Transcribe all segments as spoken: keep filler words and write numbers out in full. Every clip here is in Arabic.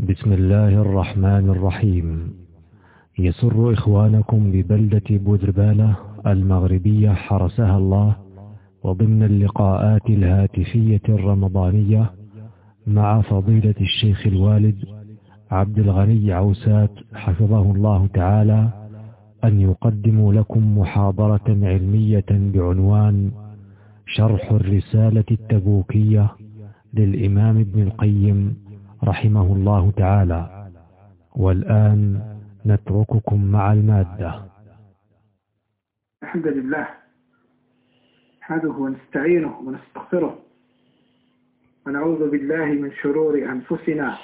بسم الله الرحمن الرحيم. يسر إخوانكم ببلدة بودربالة المغربية حرسها الله وضمن اللقاءات الهاتفية الرمضانية مع فضيلة الشيخ الوالد عبد الغني عوسات حفظه الله تعالى أن يقدموا لكم محاضرة علمية بعنوان شرح الرسالة التبوكية للإمام ابن القيم رحمه الله تعالى. والآن نترككم مع المادة. الحمد لله نحمده ونستعينه ونستغفره ونعوذ بالله من شرور أنفسنا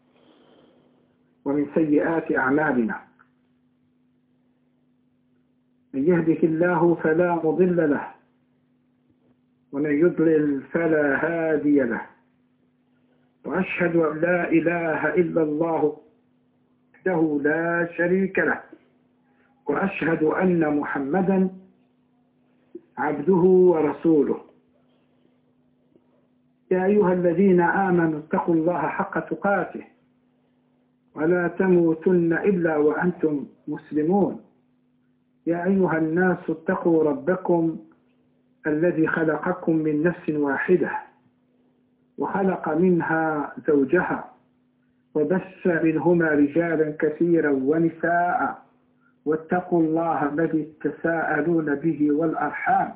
ومن سيئات أعمالنا. من يهده الله فلا مضل له ومن يضلل فلا هادي له، وأشهد أن لا إله إلا الله وحده لا شريك له، وأشهد أن محمدا عبده ورسوله. يا أيها الذين آمنوا اتقوا الله حق تقاته ولا تموتن إلا وأنتم مسلمون. يا أيها الناس اتقوا ربكم الذي خلقكم من نفس واحدة وخلق منها زوجها وبث منهما رجالا كثيرا ونساء، واتقوا الله الذي تساءلون به والأرحام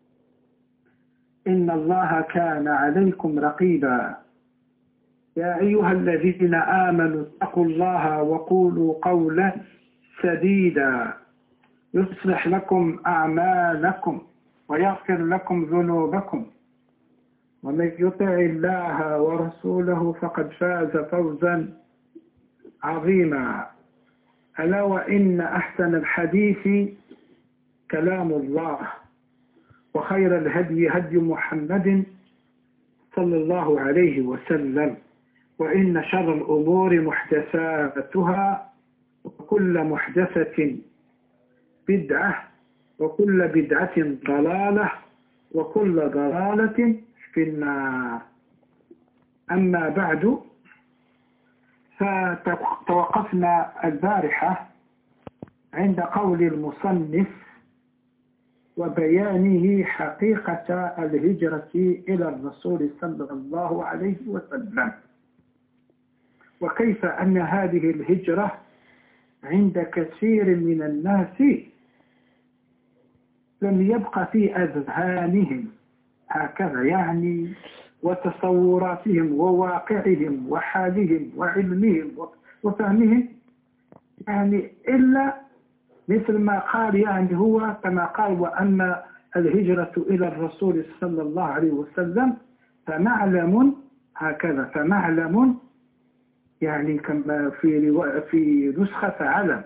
إن الله كان عليكم رقيبا. يا أيها الذين آمنوا اتقوا الله وقولوا قولا سديدا يصلح لكم أعمالكم ويغفر لكم ذنوبكم، ومن يطع الله ورسوله فقد فاز فوزا عظيما. ألا وإن أحسن الحديث كلام الله، وخير الهدي هدي محمد صلى الله عليه وسلم، وإن شر الأمور محدثاتها، وكل محدثة بدعة، وكل بدعة ضلالة، وكل ضلالة في النار. أما بعد، فتوقفنا البارحة عند قول المصنف وبيانه حقيقة الهجرة إلى الرسول صلى الله عليه وسلم، وكيف أن هذه الهجرة عند كثير من الناس لم يبق في أذهانهم هكذا يعني، وتصوراتهم وواقعهم وحالهم وعلمهم وفهمهم يعني، إلا مثل ما قال يعني هو كما قال: وأما الهجرة إلى الرسول صلى الله عليه وسلم فمعلم، هكذا فمعلم يعني كما في في نسخة علم،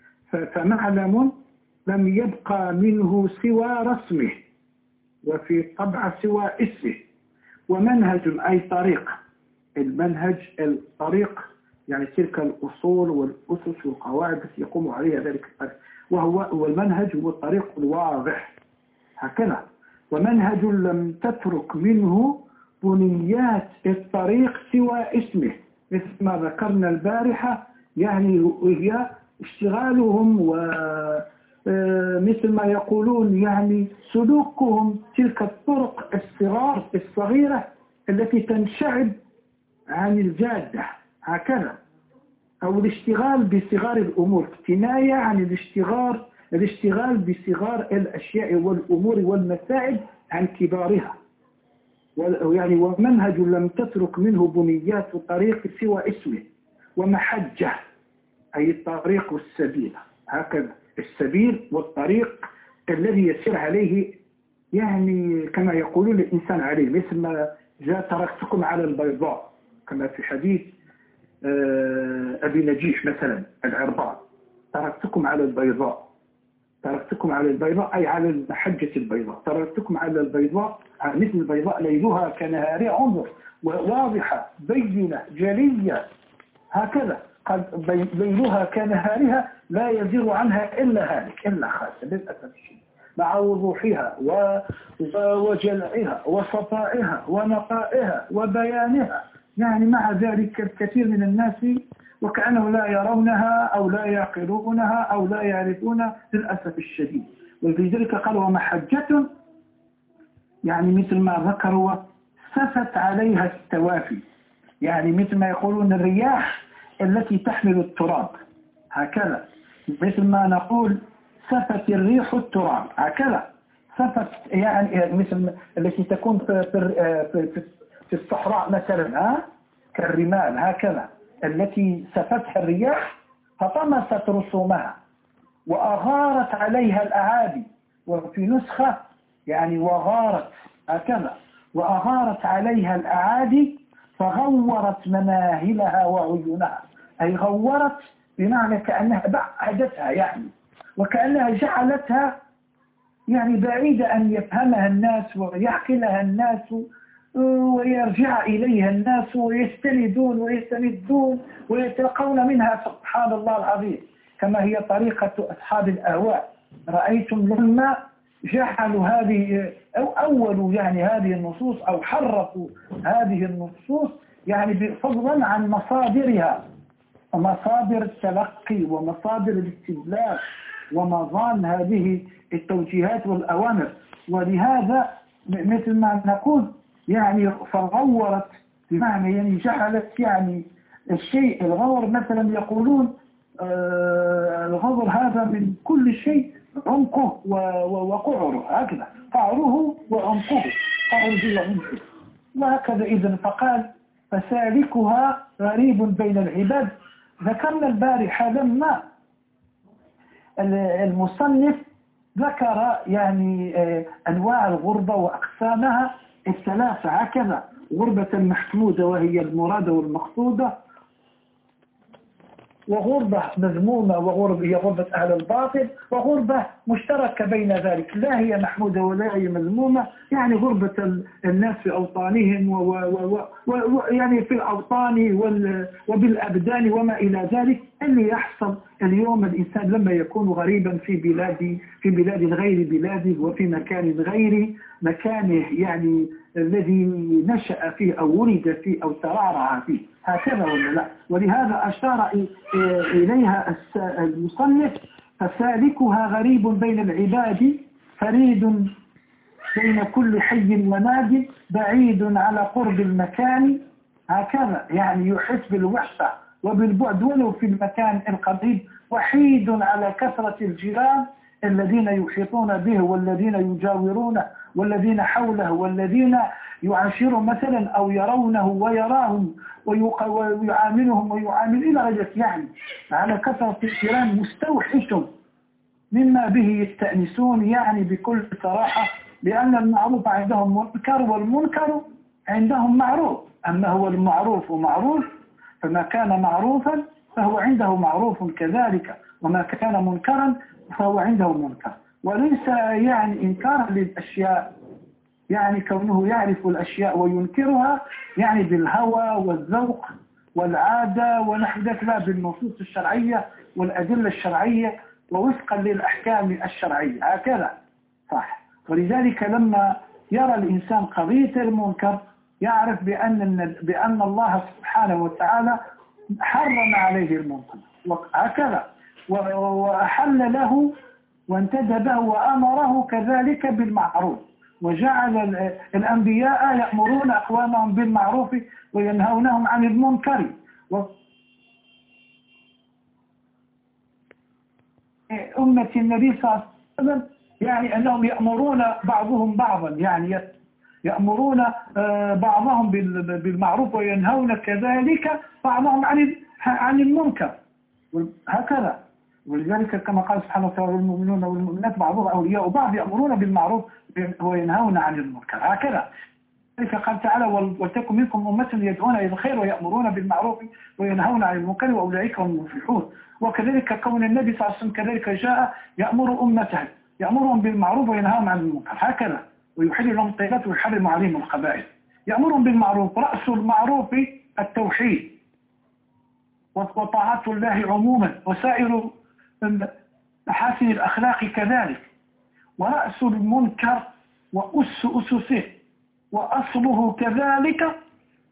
فمعلم لم يبقى منه سوى رسمه، وفي طبع سوى اسمه، ومنهج أي طريق. المنهج الطريق يعني تلك الأصول والأسس والقواعد التي يقوم عليها ذلك الطريق، وهو والمنهج هو الطريق الواضح هكذا. ومنهج لم تترك منه بنيات الطريق سوى اسمه، مثل ما ذكرنا البارحة يعني، وهي اشتغالهم و مثل ما يقولون يعني سلوكهم تلك الطرق الصغار الصغيرة التي تنشعب عن الجادة هكذا، أو الاشتغال بصغار الأمور، كناية عن الاشتغال الاشتغال بصغار الأشياء والأمور والمسائل عن كبارها. يعني ومنهج لم تترك منه بنيات طريق سوى اسمه، ومحجة أي الطريق والسبيل هكذا، السبيل والطريق الذي يسير عليه يعني كما يقولون الإنسان عليه، مثل ما جاء: تركتكم على البيضاء، كما في حديث أبي نجيش مثلا العرباء: تركتكم على البيضاء، تركتكم على البيضاء أي على المحجة البيضاء، تركتكم على البيضاء مثل البيضاء ليلها كنهارها، انظر واضحة بينة جلية هكذا، قد ليلها كنهارها لا يزيغ عنها إلا هالك إلا خاسر للأسف الشديد، مع وضوحها وجلعها وصفائها ونقائها وبيانها يعني مع ذلك الكثير من الناس وكأنه لا يرونها أو لا يعقلونها أو لا يعرفون للأسف الشديد. ولذلك قال ومحجة يعني مثل ما ذكروا سفت عليها التوافي، يعني مثل ما يقولون الرياح التي تحمل التراب، هكذا مثل ما نقول سفت الريح التراب، هكذا سفت يعني مثل التي تكون في, في, في الصحراء مثلا ها كالرمال، هكذا التي سفتها الرياح فطمست رسومها وأغارت عليها الأعادي، وفي نسخة يعني وغارت هكذا وأغارت عليها الأعادي فغورت مناهلها وعيونها، أي غورت بمعنى كأنها بعدتها يعني، وكأنها جعلتها يعني بعيدة أن يفهمها الناس ويعقلها الناس ويرجع إليها الناس ويستندون ويستندون ويتلقون منها سبحان الله العظيم، كما هي طريقة أصحاب الأهواء. رأيتم لما جعلوا هذه أو أولوا يعني هذه النصوص أو حرفوا هذه النصوص يعني فضلا عن مصادرها، مصادر التلقي ومصادر الاستدلال ومظان هذه التوجيهات والأوامر. ولهذا مثل ما نقول يعني فغورت بمعنى يعني جعلت يعني الشيء الغور مثلا يقولون آه الغور هذا من كل شيء عمقه وقعره، هكذا قعره وعمقه، قعره وعمقه وهكذا. إذن فقال فسالكها غريب بين العباد. ذكرنا البارحة لما المصنف ذكر يعني أنواع الغربة وأقسامها الثلاثة، هكذا غربة محمودة وهي المرادة والمقصودة، وغربة مذمومة وغربة هي غربة أهل الباطل، وغربة مشتركة بين ذلك لا هي محمودة ولا هي مذمومة، يعني غربة الناس في أوطانهم ويعني في الأوطان وبالأبدان وما إلى ذلك. اللي يحصل اليوم الإنسان لما يكون غريبا في بلاد في بلاد غير بلاده وفي مكان غير مكانه يعني الذي نشأ فيه أو ولد فيه أو ترعرع فيه، هكذا ولا لا؟ ولهذا أشار إليها المصنف فسالكها غريب بين العباد فريد بين كل حي وناد بعيد على قرب المكان، هكذا يعني يحس بالوحشة وبالبعد ولو في المكان القريب، وحيد على كثرة الجيران الذين يحيطون به والذين يجاورونه والذين حوله والذين يعاشرهم مثلا أو يرونه ويراهم ويعاملهم ويعامل إلى غير يعني على كثرة الجيران مستوحش مما به يستأنسون يعني بكل صراحة، لأن المعروف عندهم منكر والمنكر عندهم معروف، أما هو المعروف معروف فما كان معروفا فهو عنده معروف كذلك، وما كان منكرا فهو عنده منكر. وليس يعني إنكارا للأشياء يعني كونه يعرف الأشياء وينكرها يعني بالهوى والذوق والعادة ونحو ذلك، لا بالنصوص الشرعية والأدلة الشرعية ووفقا للأحكام الشرعية، هكذا صح. ولذلك لما يرى الإنسان قضية المنكر يعرف بأن بأن الله سبحانه وتعالى حرم عليه المنكر هكذا وأحل له وانتدبه وأمره كذلك بالمعروف، وجعل الأنبياء يأمرون أقوامهم بالمعروف وينهونهم عن المنكر. أمة النبي صلى الله عليه وسلم يعني أنهم يأمرون بعضهم بعضا، يعني يأمرون بعضهم بالمعروف وينهون كذلك بعضهم عن عن المنكر، هكذا. ولذلك كما قال سبحانه وتعالى المؤمنون والمؤمنات بعضهم أولياء بعض يأمرون بالمعروف وينهون عن المنكر، هكذا. لذلك قال تعالى ولتكن منكم أمة يدعون إلى الخير ويأمرون بالمعروف وينهون عن المنكر وأولئك هم المفلحون. وكذلك كون النبي صلى الله عليه وسلم كذلك جاء يأمر أمته يأمرهم بالمعروف وينهون عن المنكر، هكذا، ويحل لهم الطيبات ويحرم عليهم الخبائث. يأمرهم بالمعروف، رأس المعروف التوحيد وطاعة الله عموما وسائر محاسن الأخلاق كذلك، ورأس المنكر وأس أسسه وأصله كذلك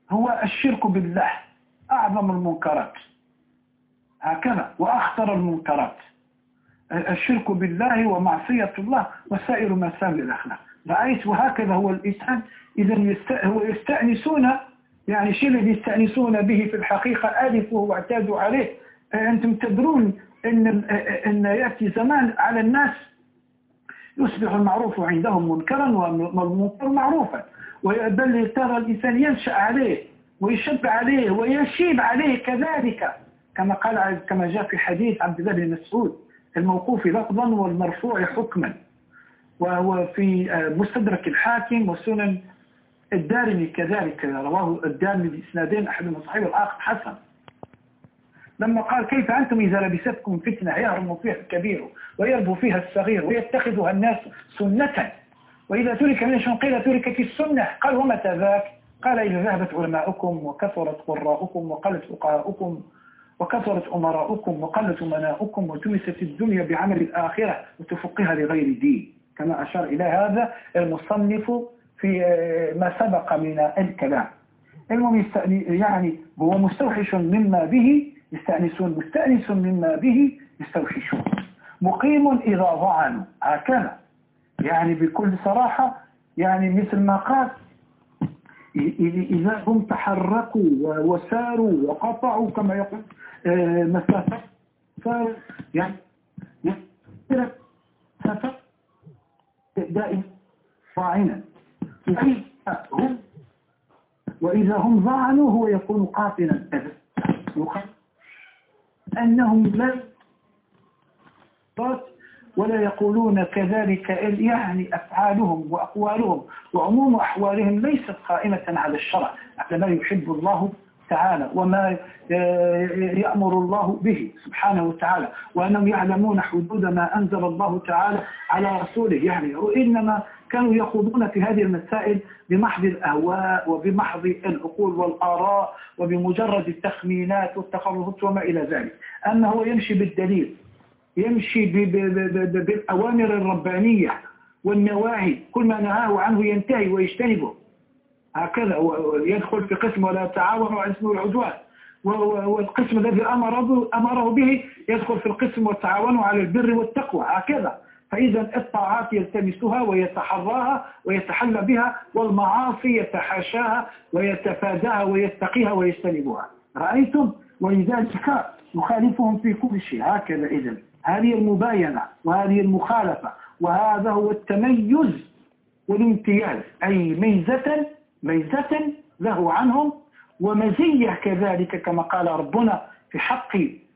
هو الشرك بالله أعظم المنكرات، هكذا وأخطر المنكرات، الشرك بالله ومعصية الله وسائر مساوئ الأخلاق. رأيت وهكذا هو الإنسان إذا هو يستأنسون، يعني شيء الذي يستأنسون به في الحقيقة ألفوا واعتادوا عليه. أنتم تدرون أن أن يأتي زمان على الناس يصبح المعروف عندهم منكرا والمنكر معروفا، بل ترى الإنسان ينشأ عليه ويشب عليه ويشيب عليه كذلك، كما قال كما جاء في حديث عبد الله بن مسعود الموقوف لفظا والمرفوع حكما، وهو في مستدرك الحاكم وسنن الدارمي كذلك، رواه الدارمي بإسنادين أحدهما صحيح والآخر حسن، لما قال كيف أنتم إذا لبستكم فتنة يهرم فيها الكبير ويربو فيها الصغير ويتخذها الناس سنة، وإذا ترك من شيء قيل تركت السنة، قال ومتى ذاك؟ قال إذا ذهبت علماؤكم وكثرت قراؤكم وقلت فقهاؤكم وكثرت أمراؤكم وقلت أمناؤكم وتمست الدنيا بعمل الآخرة وتفقها لغير دين، كما أشار إلى هذا المصنف في ما سبق من الكلام. المهم يعني هو مستوحش مما به يستأنسون، مستأنس مما به يستوحشون، مقيم إذا ظعنوا، هكذا يعني بكل صراحة، يعني مثل ما قال إذا هم تحركوا وساروا وقطعوا كما يقول مسافة صار يعني مسافة دائما ظاعنا، هم وإذا هم ظعنوا هو يكون قاطنا أنهم لا ولا يقولون كذلك، يعني أفعالهم وأقوالهم وعموم أحوالهم ليست قائمة على الشرع، على ما يحب الله تعالى وما يأمر الله به سبحانه وتعالى، وأنهم يعلمون حدود ما أنزل الله تعالى على رسوله، يعني وإنما كانوا يخوضون في هذه المسائل بمحض الأهواء وبمحض العقول والآراء وبمجرد التخمينات والتخرصات وما إلى ذلك. أما هو يمشي بالدليل، يمشي بالأوامر الربانية والنواهي، كل ما نهاه عنه ينتهي ويجتنبه، هكذا يدخل في قسم ولا تعاونوا على الإثم والعدوان، والقسم الذي أمره به يدخل في القسم والتعاونوا على البر والتقوى، هكذا. فإذا الطاعات يلتمسها ويتحراها ويتحلى بها، والمعاصي يتحاشاها ويتفاداها ويتقيها ويجتنبها. رأيتم؟ ولذلك يخالفهم في كل شيء، هكذا. إذن هذه المباينة وهذه المخالفة، وهذا هو التميز والامتياز، أي ميزة ميزة له عنهم ومزية كذلك، كما قال ربنا في حق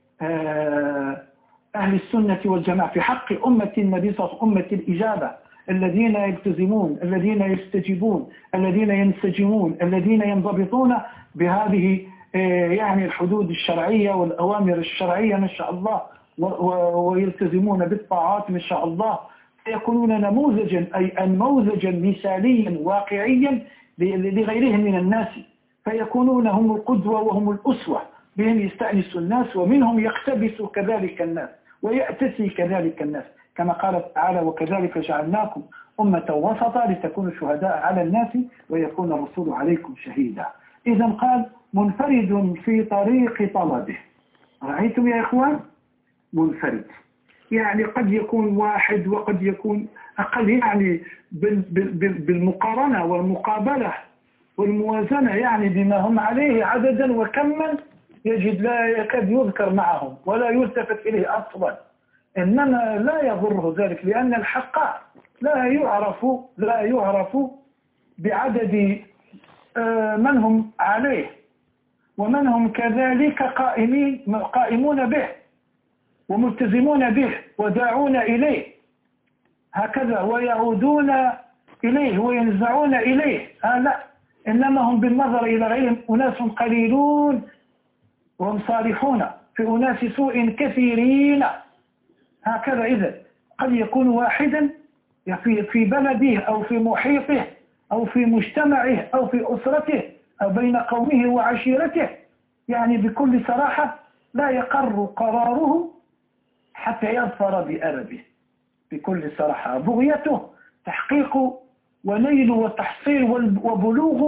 أهل السنة والجماعة، في حق أمة النبي صلى الله عليه وسلم، أمة الإجابة، الذين يلتزمون، الذين يستجيبون، الذين ينسجمون، الذين ينضبطون بهذه يعني الحدود الشرعية والأوامر الشرعية ما شاء الله، ويلتزمون بالطاعات ما شاء الله، يكونون نموذجا أي نموذجا مثاليا واقعيا لغيرهم من الناس، فيكونون هم القدوة وهم الأسوة، بهم يستأنس الناس ومنهم يقتبس كذلك الناس ويأتسي كذلك الناس، كما قال تعالى وكذلك جعلناكم أمة وسطا لتكونوا شهداء على الناس ويكون الرسول عليكم شهيدا. إذا قال منفرد في طريق طلبه. رأيتم يا إخوان؟ منفرد يعني قد يكون واحد وقد يكون أقل، يعني بالمقارنة والمقابلة والموازنة، يعني بما هم عليه عددا وكما يجد لا يكاد يذكر معهم ولا يلتفت إليه أصلا، إنما لا يضره ذلك، لأن الحق لا يعرف لا يعرف بعدد من هم عليه ومن هم كذلك قائمين قائمون به وملتزمون به وداعون إليه، هكذا ويعودون إليه وينزعون إليه. آه لا، إنما هم بالنظر إلى غيرهم أناس قليلون وهم صالحون في أناس سوء كثيرين، هكذا. إذا قد يكون واحدا في في بلده أو في محيطه أو في مجتمعه أو في أسرته أو بين قومه وعشيرته، يعني بكل صراحة لا يقر قراره حتى يظفر بأربه، بكل صراحة بغيته تحقيق ونيل وتحصيل وبلوغ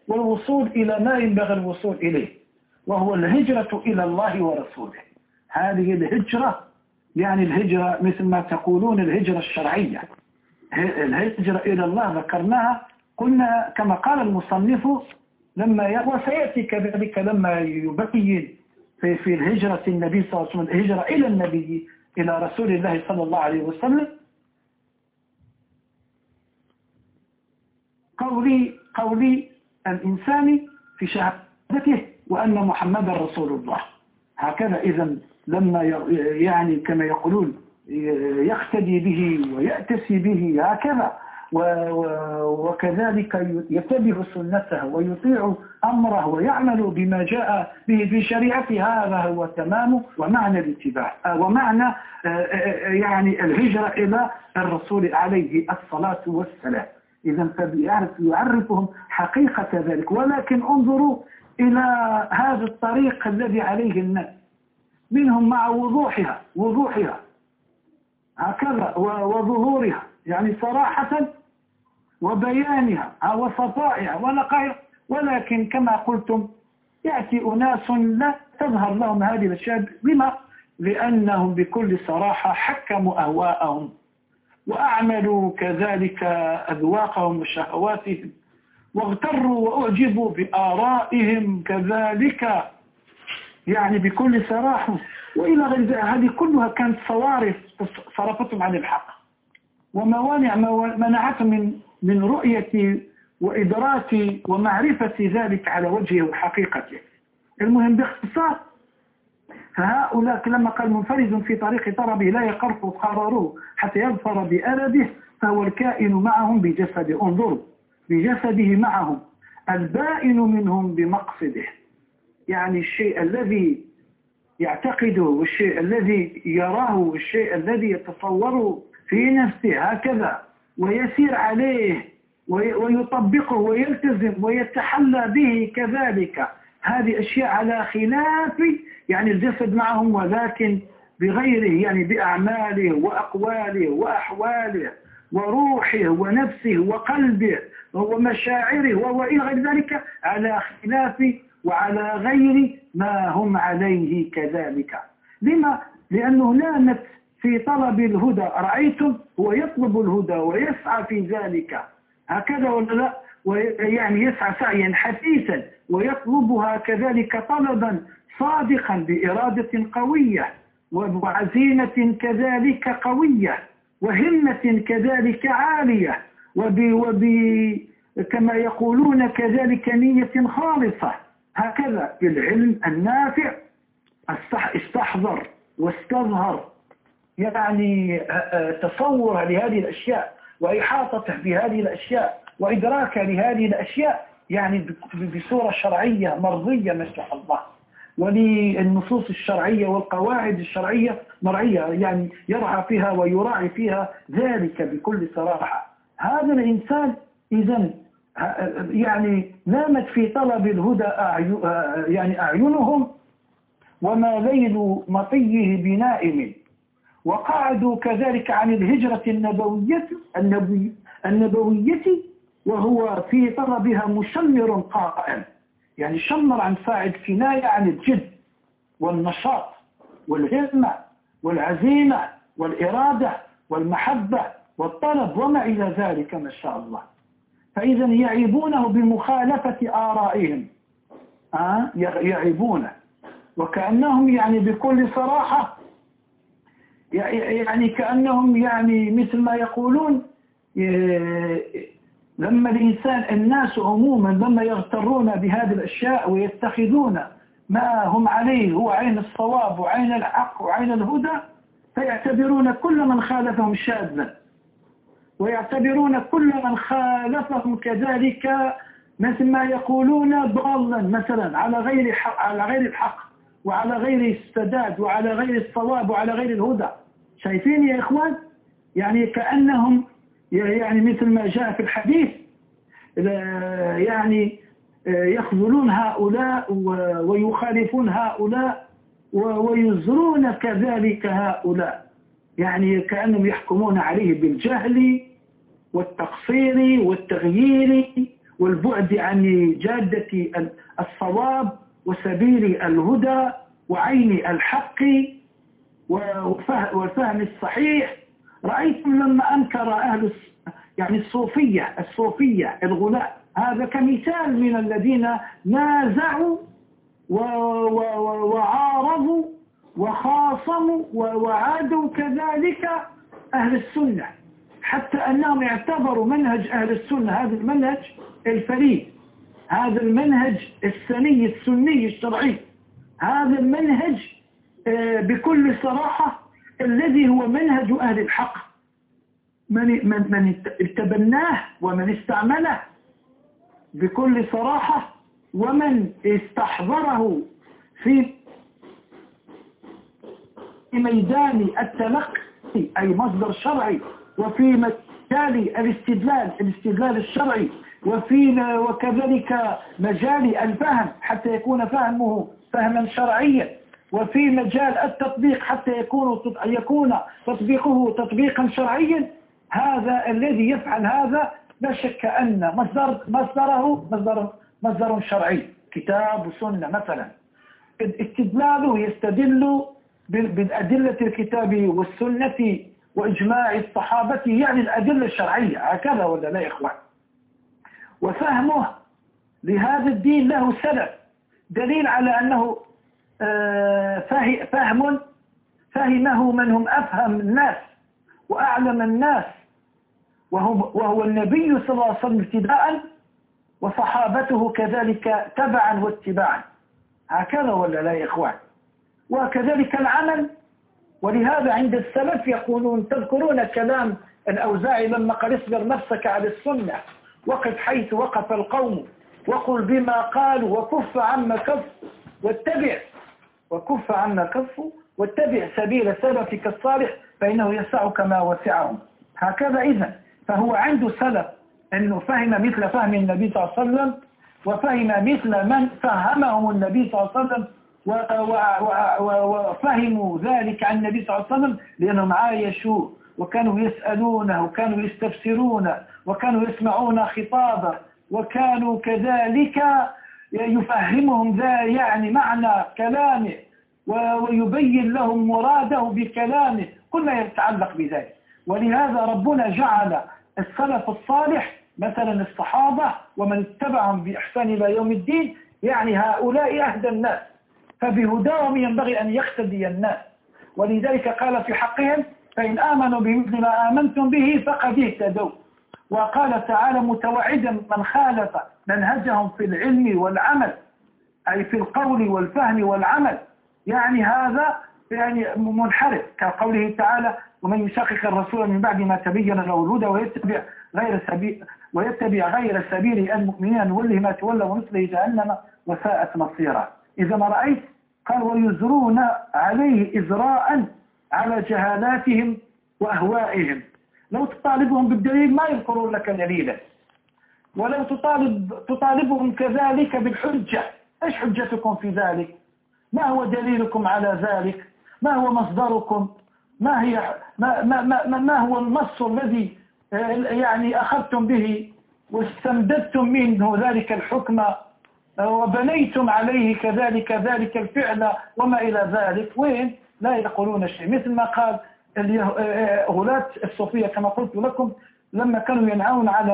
والوصول إلى ما ينبغي الوصول إليه، وهو الهجرة إلى الله ورسوله. هذه الهجرة يعني الهجرة مثل ما تقولون الهجرة الشرعية، الهجرة إلى الله ذكرناها، قلنا كما قال المصنف لما وسيأتي كذلك لما يبين في, في الهجرة النبي صلى الله عليه وسلم، الهجرة إلى النبي إلى رسول الله صلى الله عليه وسلم، قولي قولي الإنسان في شهادته وأن محمد رسول الله. هكذا إذا لما يعني كما يقولون يقتدي به ويأتسي به هكذا، وكذلك يتبع سنته ويطيع أمره ويعمل بما جاء به في شريعته، هذا هو تمام ومعنى الاتباع ومعنى يعني الهجرة إلى الرسول عليه الصلاة والسلام. إذا فبيعرف يعرفهم حقيقة ذلك. ولكن انظروا إلى هذا الطريق الذي عليه الناس منهم مع وضوحها وضوحها هكذا وظهورها، يعني صراحة وبيانها وصفائها ونقائها. ولكن كما قلتم يأتي أناس لا تظهر لهم هذه الأشياء، بما لأنهم بكل صراحة حكموا أهواءهم وأعملوا كذلك أذواقهم وشهواتهم، واغتروا وأعجبوا بآرائهم كذلك، يعني بكل صراحة. وإلى غير ذلك، هذه كلها كانت صوارف صرفتهم عن الحق وموانع منعتهم من من رؤية وإدراك ومعرفة ذلك على وجهه وحقيقته. المهم باختصار، فهؤلاء لما قال منفرد في طريق طربه لا يقرف قراره حتى يظفر بأربه، فهو الكائن معهم بجسده، انظروا بجسده معهم، البائن منهم بمقصده، يعني الشيء الذي يعتقده والشيء الذي يراه والشيء الذي يتصوره في نفسه هكذا ويسير عليه ويطبقه ويلتزم ويتحلى به كذلك، هذه أشياء على خلاف يعني الجسد معهم، ولكن بغيره، يعني بأعماله وأقواله وأحواله وروحه ونفسه وقلبه ومشاعره وإلى غير ذلك، على خلاف وعلى غير ما هم عليه كذلك. لما؟ لأنه نامت في طلب الهدى، رأيتم هو يطلب الهدى ويسعى في ذلك هكذا ولا لا؟ يعني يسعى سعيا حثيثا ويطلبها كذلك طلبا صادقا بإرادة قوية وعزيمة كذلك قوية وهمة كذلك عالية وب وب كما يقولون كذلك نية خالصة، هكذا بالعلم النافع استحضر واستظهر يعني تصور لهذه الأشياء وإحاطته بهذه الأشياء وإدراك لهذه الأشياء، يعني بصورة شرعية مرضية ما شاء الله، وللنصوص الشرعية والقواعد الشرعية مرعية، يعني يرعى فيها ويراعي فيها ذلك بكل صراحة. هذا الإنسان إذن يعني نامت في طلب الهدى أعين يعني أعينهم وما ليل مطيه بنائم، وقعدوا كذلك عن الهجرة النبوية النبوية, النبوية وهو في طلبها مشمر قائم، يعني شمر عن فاعل كناية عن الجد والنشاط والهمة والعزيمة والإرادة والمحبة والطلب وما إلى ذلك ما شاء الله. فإذا يعيبونه بمخالفة آرائهم، آه يعيبونه وكأنهم يعني بكل صراحة يعني كأنهم يعني مثل ما يقولون لما الإنسان الناس عموما لما يغترون بهذه الأشياء ويتخذون ما هم عليه هو عين الصواب وعين الحق وعين الهدى، فيعتبرون كل من خالفهم شاذا ويعتبرون كل من خالفهم كذلك مثل ما يقولون ضالا مثلا على غير حق على غير الحق وعلى غير السداد وعلى غير الصواب وعلى غير الهدى. شايفين يا إخوان؟ يعني كأنهم يعني مثل ما جاء في الحديث يعني يخذلون هؤلاء ويخالفون هؤلاء ويزرون كذلك هؤلاء، يعني كأنهم يحكمون عليه بالجهل والتقصير والتغيير والبعد عن جادة الصواب وسبيل الهدى وعين الحق والفهم الصحيح. رأيتم لما أنكر أهل يعني الصوفية الصوفية الغلاء، هذا كمثال من الذين نازعوا وعارضوا وخاصموا وعادوا كذلك أهل السنة، حتى أنهم اعتبروا منهج أهل السنة هذا المنهج الفريد، هذا المنهج السني السني الشرعي، هذا المنهج بكل صراحة الذي هو منهج أهل الحق، من من من تبناه ومن استعمله بكل صراحة، ومن استحضره في ميدان التلقي أي مصدر شرعي، وفي مجال الاستدلال الاستدلال الشرعي، وفي وكذلك مجال الفهم حتى يكون فهمه فهما شرعيا، وفي مجال التطبيق حتى يكون يكون تطبيقه تطبيقا شرعيا. هذا الذي يفعل هذا لا شك أن مصدر مصدره مصدر مصدر شرعي، كتاب وسنة مثلا. استدلاله يستدل بالأدلة الكتاب والسنة وإجماع الصحابة، يعني الأدلة الشرعية، هكذا ولا لا يا إخوان؟ وفهمه لهذا الدين له سلف، دليل على أنه فهم فهمه من هم أفهم الناس وأعلم الناس، وهو, وهو النبي صلى الله عليه وسلم ابتداء، وصحابته كذلك تبعا واتباعا، هكذا ولا لا يا إخوان؟ وكذلك العمل. ولهذا عند السلف يقولون، تذكرون كلام الأوزاعي لما قال اصبر نفسك على السنة وقف حيث وقف القوم وقل بما قالوا وكف عما كف واتبع وكف عما كفوا واتبع سبيل سلفك الصالح فإنه يسعك ما وسعهم. هكذا إذن فهو عنده سلف أنه فهم مثل فهم النبي صلى الله عليه وسلم، وفهم مثل من فهمهم النبي صلى الله عليه وسلم، وفهموا ذلك عن النبي صلى الله عليه وسلم لأنهم عايشوا وكانوا يسألونه وكانوا يستفسرون وكانوا يسمعون خطابه، وكانوا كذلك يفهمهم ذا يعني معنى كلامه ويبين لهم مراده بكلامه، كل ما يتعلق بذلك. ولهذا ربنا جعل السلف الصالح مثلا الصحابة ومن اتبعهم بإحسان إلى يوم الدين، يعني هؤلاء أهدى الناس، فبهداهم ينبغي أن يقتدي الناس. ولذلك قال في حقهم فإن آمنوا بمثل ما آمنتم به فقد اهتدوا. وقال تعالى متوعدا من خالف منهجهم في العلم والعمل، أي في القول والفهم والعمل، يعني هذا يعني منحرف، كقوله تعالى ومن يشاقق الرسول من بعد ما تبين له الهدى ويتبع غير سبيل ويتبع غير سبيل المؤمنين نوله ما تولى ونصله جهنم وساءت مصيرا. إذا ما رأيت قال ويزرون عليه إزراء على جهالاتهم وأهوائهم. لو تطالبهم بالدليل ما يذكرون لك دليلا، ولو تطالب تطالبهم كذلك بالحجة، إيش حجتكم في ذلك؟ ما هو دليلكم على ذلك؟ ما هو مصدركم؟ ما هي ما ما ما, ما هو النص الذي يعني أخذتم به واستمددتم منه ذلك الحكم وبنيتم عليه كذلك ذلك الفعل وما إلى ذلك؟ وين؟ لا يقولون شيء. مثل ما قال غلاة الصوفية كما قلت لكم لما كانوا ينعون على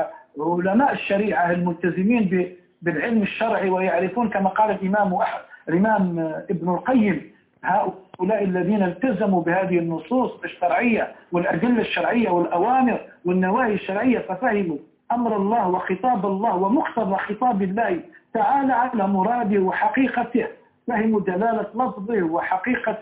علماء الشريعة الملتزمين بالعلم الشرعي ويعرفون كما قال الإمام الإمام ابن القيم هؤلاء الذين التزموا بهذه النصوص الشرعية والأدلة الشرعية والأوامر والنواهي الشرعية، ففهموا أمر الله وخطاب الله ومقتضى خطاب الله تعالى على مراده وحقيقته، فهموا دلالة لفظه وحقيقة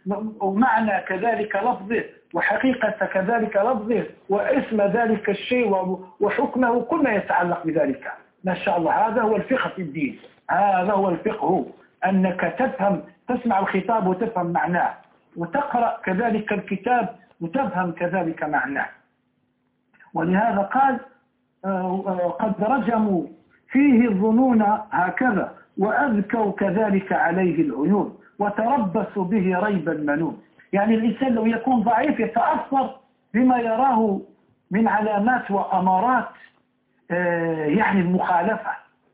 ومعنى كذلك لفظه وحقيقة كذلك لفظه واسم ذلك الشيء وحكمه، كل ما يتعلق بذلك. ما شاء الله، هذا هو الفقه في الدين، هذا هو الفقه، أنك تفهم تسمع الخطاب وتفهم معناه، وتقرأ كذلك الكتاب وتفهم كذلك معناه. ولهذا قال قد رجموا فيه الظنون هكذا وأذكوا كذلك عليه العيون وتربصوا به ريب المنون. يعني الإنسان لو يكون ضعيف يتأثر بما يراه من علامات وأمارات يعني المخالفة،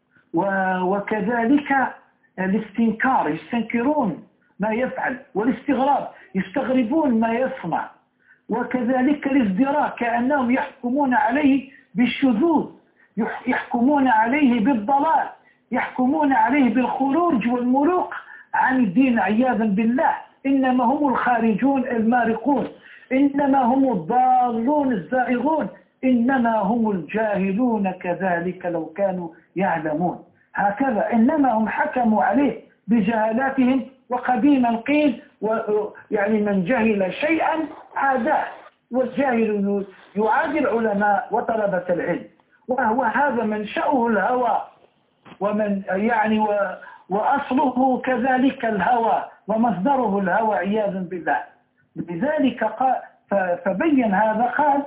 وكذلك الاستنكار، يستنكرون ما يفعل، والاستغراب، يستغربون ما يصنع، وكذلك الازدراء، كأنهم يحكمون عليه بالشذوذ، يحكمون عليه بالضلال، يحكمون عليه بالخروج والمروق عن الدين عياذا بالله. إنما هم الخارجون المارقون، إنما هم الضالون الزائغون، إنما هم الجاهلون كذلك لو كانوا يعلمون. هكذا إنما هم حكموا عليه بجهالاتهم. وقديما قيل يعني من جهل شيئا عاداه، والجاهل يعادي العلماء وطلبة العلم، وهو هذا منشأه الهوى، ومن يعني وأصله كذلك الهوى، ومصدره الهوى عياذا بالله. لذلك قال فبين هذا، قال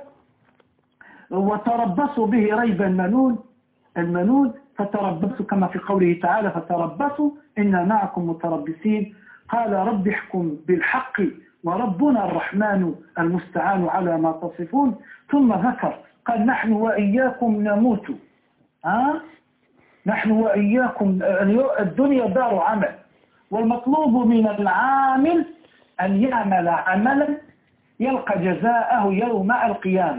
وتربصوا به ريب المنون المنون فتربصوا، كما في قوله تعالى فتربصوا إنا معكم متربصين. قال رب احكم بالحق وربنا الرحمن المستعان على ما تصفون. ثم ذكر قال نحن وإياكم نموت، ها؟ نحن وإياكم، الدنيا دار عمل، والمطلوب من العامل أن يعمل عملا يلقى جزاءه يوم القيامة.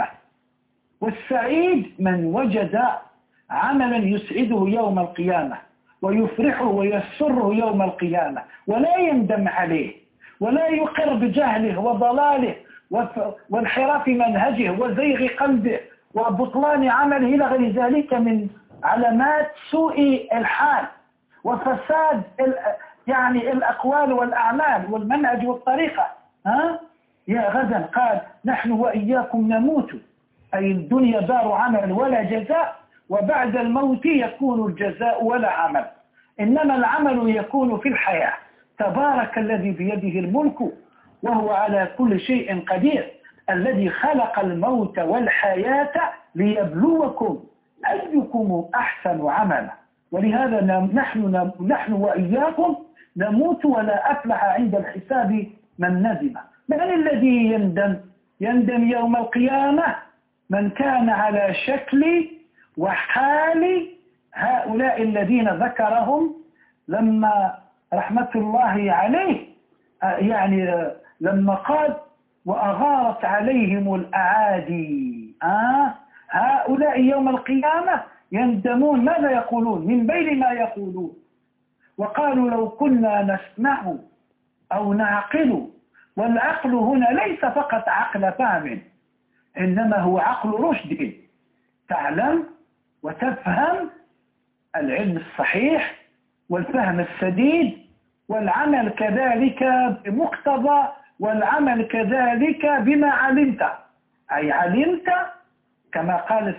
والسعيد من وجد عملا يسعده يوم القيامة ويفرحه ويسره يوم القيامة، ولا يندم عليه، ولا يقر بجهله وضلاله وانحراف منهجه وزيغ قلبه وبطلان عمله إلى غير ذلك من علامات سوء الحال وفساد يعني الأقوال والأعمال والمنهج والطريقة. ها؟ يا غدا قال نحن وإياكم نموت، أي الدنيا دار عمل ولا جزاء، وبعد الموت يكون الجزاء ولا عمل، إنما العمل يكون في الحياة. تبارك الذي بيده الملك وهو على كل شيء قدير، الذي خلق الموت والحياة ليبلوكم أيكم أحسن عملا. ولهذا نحن نحن وإياكم نموت ولا أفلح عند الحساب من ندم. من الذي يندم؟ يندم يوم القيامة من كان على شكل وحال هؤلاء الذين ذكرهم لما رحمة الله عليه، يعني لما قال وأغارت عليهم الأعادي. آه هؤلاء يوم القيامة يندمون. ماذا يقولون؟ من بين ما يقولون وقالوا لو كنا نسمع أو نعقل. والعقل هنا ليس فقط عقل فهم، إنما هو عقل رشد، تعلم وتفهم العلم الصحيح والفهم السديد، والعمل كذلك بمقتضى، والعمل كذلك بما علمت، أي علمت كما قال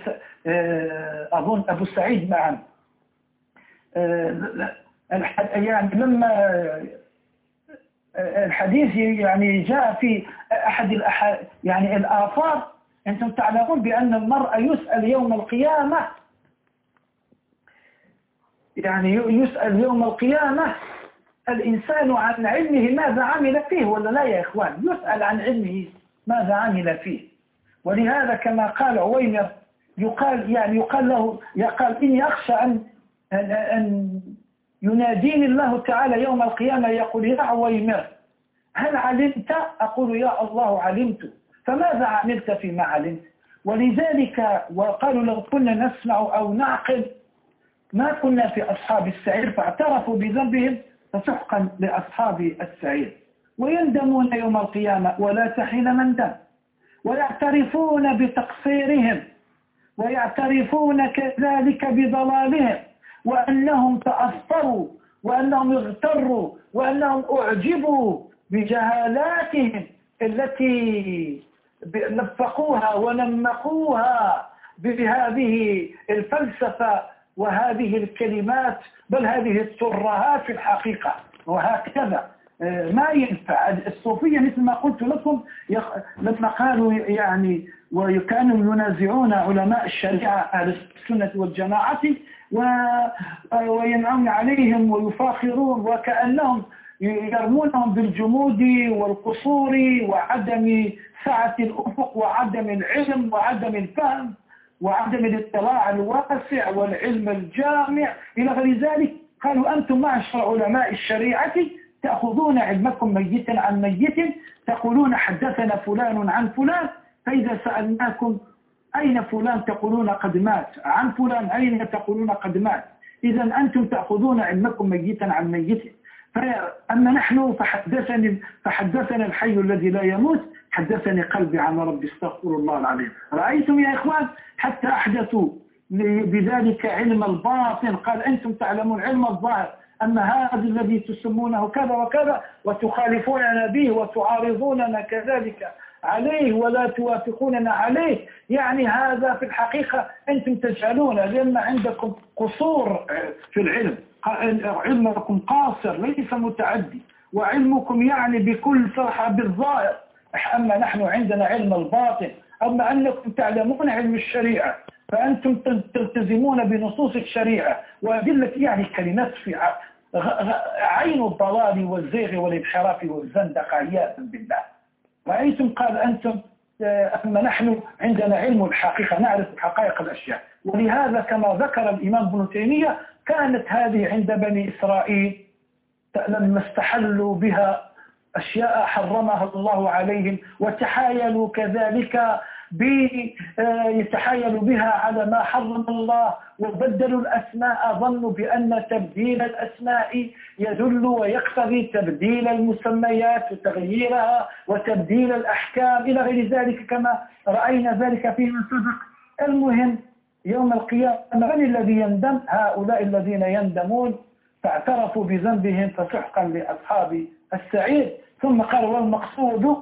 أظن أبو سعيد معا، يعني لما الحديث يعني جاء في أحد الأح... يعني الآثار، أنتم تعلمون بأن المرء يسأل يوم القيامة، يعني يسأل يوم القيامة الإنسان عن علمه ماذا عمل فيه، ولا لا يا إخوان؟ يسأل عن علمه ماذا عمل فيه. ولهذا كما قال عويمر يقال يعني يقال له يقال إني أخشى أن أن يناديني الله تعالى يوم القيامة يقول يا عويمر هل علمت؟ أقول يا الله علمت، فماذا عملت فيما علمت؟ ولذلك وقالوا لو كنا نسمع أو نعقل ما كنا في أصحاب السعير، فاعترفوا بذنبهم فسحقا لأصحاب السعير. ويندمون يوم القيامة ولا تحين مندم، ويعترفون بتقصيرهم، ويعترفون كذلك بضلالهم، وأنهم تأثروا، وأنهم اغتروا، وأنهم أعجبوا بجهالاتهم التي نفقوها ونمقوها بهذه الفلسفة وهذه الكلمات، بل هذه الترهات في الحقيقة. وهكذا ما ينفع الصوفية مثل ما قلت لكم لما قالوا يعني وكانوا ينازعون علماء الشريعة أهل السنة والجماعة وينعون عليهم ويفاخرون وكأنهم يرمونهم بالجمود والقصور وعدم سعة الأفق وعدم العلم وعدم الفهم وعدم الاطلاع الواسع والعلم الجامع إلى غير ذلك. قالوا أنتم معشر علماء الشريعة تأخذون علمكم ميتا عن ميت، تقولون حدثنا فلان عن فلان، فإذا سألناكم أين فلان تقولون قد مات، عن فلان أين تقولون قد مات. إذا أنتم تأخذون علمكم ميتا عن ميت. أما نحن فحدثني فحدثنا الحي الذي لا يموت، حدثني قلبي عن ربي استغفر الله العظيم. رأيتم يا إخوان حتى أحدثوا بذلك علم الباطن. قال أنتم تعلمون علم الظاهر، أما هذا الذي تسمونه كذا وكذا وتخالفوننا به وتعارضوننا كذلك عليه ولا توافقوننا عليه، يعني هذا في الحقيقة أنتم تجعلون لأن عندكم قصور في العلم، علمكم قاصر ليس متعدي، وعلمكم يعني بكل صراحة بالظاهر. أما نحن عندنا علم الباطن. أما أنكم تعلمون علم الشريعة فأنتم تلتزمون بنصوص الشريعة وأدلة، يعني كلمات في عين الضلال والزيغ والانحراف والزندقة عياذا بالله. رأيتم قال أنتم أما نحن عندنا علم الحقيقة، نعرف حقائق الأشياء. ولهذا كما ذكر الإمام ابن تيمية كانت هذه عند بني إسرائيل لما استحلوا بها أشياء حرمها الله عليهم وتحايلوا كذلك يتحايلوا بها على ما حرم الله وبدلوا الأسماء، ظنوا بأن تبديل الأسماء يدل ويقتضي تبديل المسميات وتغييرها وتبديل الأحكام إلى غير ذلك كما رأينا ذلك فيما سبق. المهم يوم القيامة من الذي يندم؟ هؤلاء الذين يندمون فاعترفوا بذنبهم فسحقا لأصحاب السعير. ثم قال والمقصود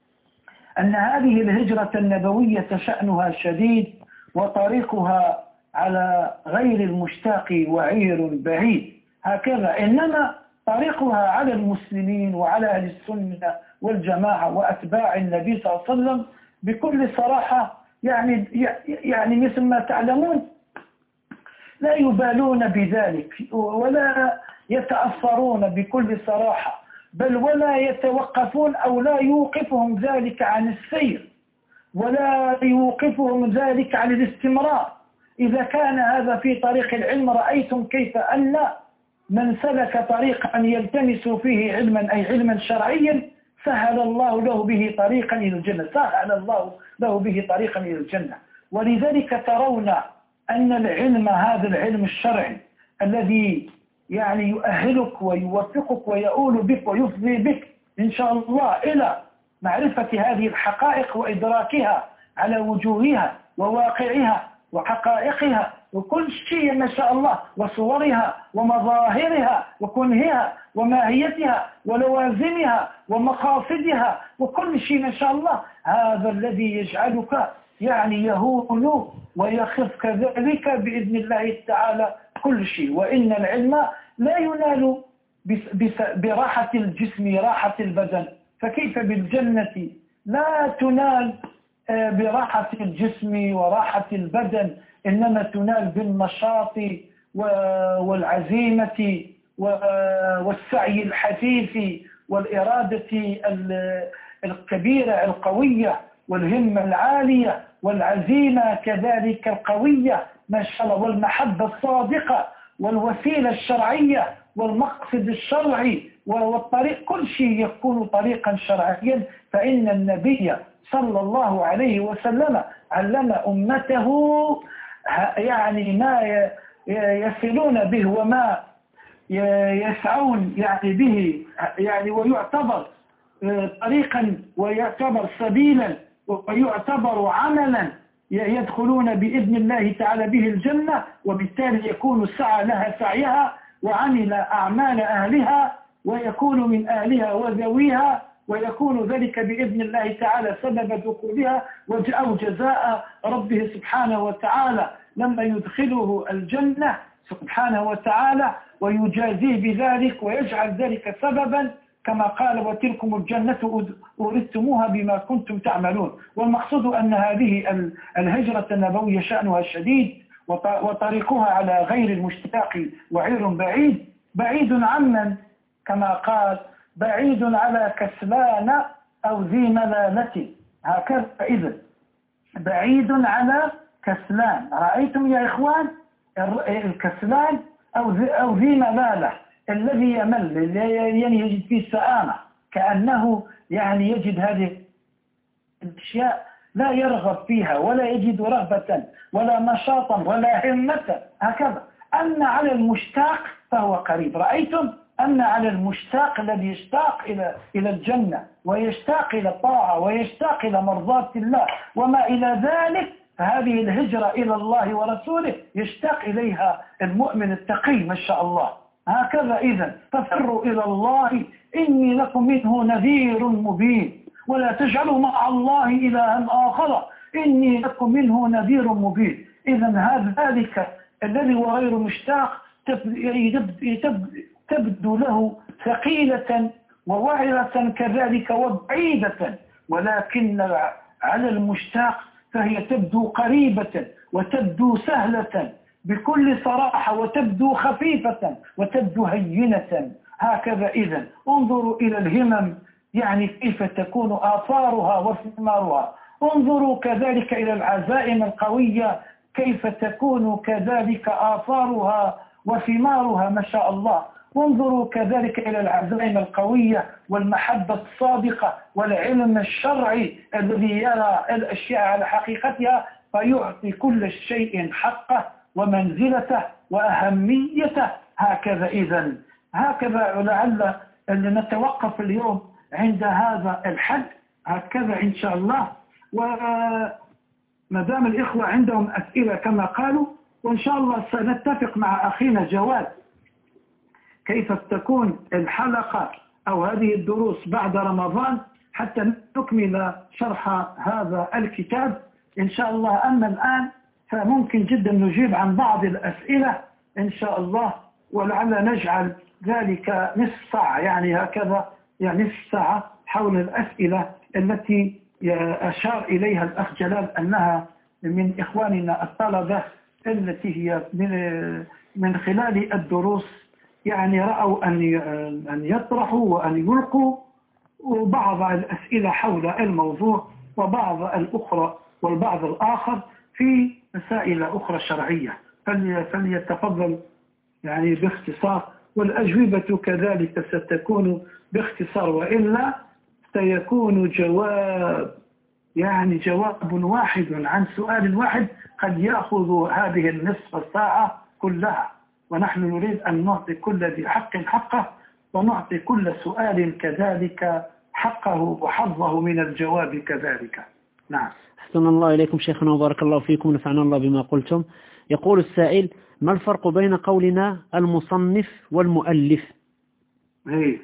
أن هذه الهجرة النبوية شأنها شديد وطريقها على غير المشتاق وعير بعيد، هكذا. إنما طريقها على المسلمين وعلى أهل السنة والجماعة وأتباع النبي صلى الله عليه وسلم بكل صراحة، يعني يعني مثل ما تعلمون لا يبالون بذلك ولا يتأثرون بكل صراحة، بل ولا يتوقفون أو لا يوقفهم ذلك عن السير ولا يوقفهم ذلك عن الاستمرار. إذا كان هذا في طريق العلم رأيتم كيف أن من سلك طريقا يلتمس فيه علما أي علما شرعيا سهل الله له به طريقا إلى الجنة، سهل الله له به طريقا إلى الجنة. ولذلك ترون أن العلم هذا العلم الشرعي الذي يعني يؤهلك ويوفقك ويؤول بك ويفضي بك إن شاء الله إلى معرفة هذه الحقائق وإدراكها على وجوهها وواقعها وحقائقها وكل شيء ما شاء الله وصورها ومظاهرها وكنهها وماهيتها ولوازمها ومقاصدها وكل شيء ما شاء الله. هذا الذي يجعلك يعني يهون ويخف كذلك بإذن الله تعالى كل شيء. وإن العلم لا ينال براحة الجسم راحة البدن، فكيف بالجنة لا تنال براحة الجسم وراحة البدن، إنما تنال بالنشاط والعزيمة والسعي الحثيث والإرادة الكبيرة القوية والهمة العالية والعزيمة كذلك القوية ما شاء الله، والمحبة الصادقة والوسيلة الشرعية والمقصد الشرعي والطريق، كل شيء يكون طريقا شرعيا. فإن النبي صلى الله عليه وسلم علم أمته يعني ما يصلون به وما يسعون يعني به، يعني ويعتبر طريقا ويعتبر سبيلا ويعتبر عملا يدخلون بإذن الله تعالى به الجنة، وبالتالي يكون سعى لها سعيها وعمل أعمال أهلها ويكون من أهلها وذويها، ويكون ذلك بإذن الله تعالى سبب دخولها أو جزاء ربه سبحانه وتعالى لما يدخله الجنة سبحانه وتعالى ويجازيه بذلك ويجعل ذلك سببا كما قال وتلكم الجنة أورثتموها بما كنتم تعملون. والمقصود أن هذه الهجرة النبوية شأنها شديد وطريقها على غير المشتاق وعير بعيد، بعيد عمن كما قال بعيد على كسلان أو ذي ملالة، هكذا إذن بعيد على كسلان. رأيتم يا إخوان الكسلان أو ذي, أو ذي ملالة الذي يمل يعني يجد فيه سآمة كأنه يعني يجد هذه الأشياء لا يرغب فيها ولا يجد رغبة ولا نشاطا ولا همة هكذا. أما على المشتاق فهو قريب. رأيتم أن على المشتاق الذي يشتاق إلى إلى الجنة ويشتاق إلى الطاعة ويشتاق إلى مرضاة الله وما إلى ذلك، فهذه الهجرة إلى الله ورسوله يشتاق إليها المؤمن التقي ما شاء الله. هكذا إذن ففروا إلى الله إني لكم منه نذير مبين ولا تجعلوا مع الله إلها آخر إني لكم منه نذير مبين. إذن هذا ذلك الذي هو غير مشتاق تبدو له ثقيلة ووعرة كذلك وبعيدة، ولكن على المشتاق فهي تبدو قريبة وتبدو سهلة بكل صراحة وتبدو خفيفة وتبدو هينة. هكذا إذن انظروا إلى الهمم يعني كيف تكون آثارها وثمارها. انظروا كذلك إلى العزائم القوية كيف تكون كذلك آثارها وثمارها ما شاء الله. انظروا كذلك إلى العزائم القوية والمحبة الصادقة والعلم الشرعي الذي يرى الأشياء على حقيقتها فيعطي كل شيء حقه ومنزلته وأهميته. هكذا إذن هكذا لعل نتوقف اليوم عند هذا الحد هكذا إن شاء الله. وما دام الإخوة عندهم أسئلة كما قالوا، وإن شاء الله سنتفق مع أخينا جواد كيف تكون الحلقة أو هذه الدروس بعد رمضان حتى نكمل شرح هذا الكتاب إن شاء الله. أما الآن فممكن جدا نجيب عن بعض الأسئلة إن شاء الله، ولعل نجعل ذلك نصف ساعة يعني هكذا يعني نصف ساعة حول الأسئلة التي أشار إليها الأخ جلال أنها من إخواننا الطلبة التي هي من, من خلال الدروس يعني رأوا أن يطرحوا وأن يلقوا بعض الأسئلة حول الموضوع وبعض الأخرى والبعض الآخر في مسائل أخرى شرعية. فليتفضل يعني باختصار، والأجوبة كذلك ستكون باختصار، وإلا سيكون جواب يعني جواب واحد عن سؤال واحد قد يأخذ هذه النصف ساعة كلها، ونحن نريد أن نعطي كل ذي حق حقه ونعطي كل سؤال كذلك حقه وحظه من الجواب كذلك. نعم. أحسن الله إليكم شيخنا وبارك الله فيكم ونفعنا الله بما قلتم. يقول السائل: ما الفرق بين قولنا المصنف والمؤلف؟ إيه.